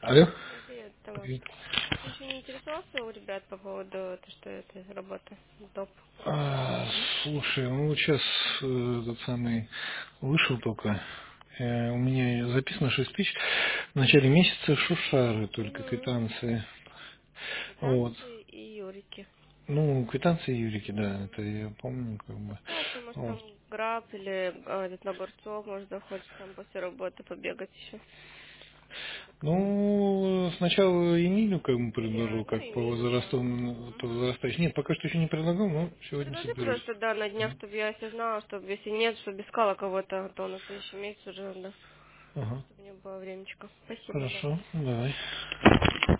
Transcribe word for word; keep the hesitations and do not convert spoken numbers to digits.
Алло? Привет, Тимош. Привет. Ты еще не интересовался у ребят по поводу то, что это работа доп? А, слушай, ну вот сейчас э, этот самый вышел только. Э, у меня записано шесть тысяч. В начале месяца шушары, только Угу. квитанции. Вот. Квитанции и юрики. Ну, квитанции Юрики, да, это Угу. я помню, как бы. Спрашивай, может Вот. там граб или э, этот на Огурцов, может захочешь там после работы побегать еще. Ну, сначала Эмилю как бы А, предложил, ну как и по Милю, да. возрасту, м, по Угу. возрастающей. Нет, пока что еще не предлагал, но сегодня Предложи соберусь. просто, да, на днях, чтобы я если знала, чтобы если нет, чтобы искала кого-то, а то на следующий месяц уже надо, Ага. чтобы не было времечка. Спасибо, Хорошо, давай. давай.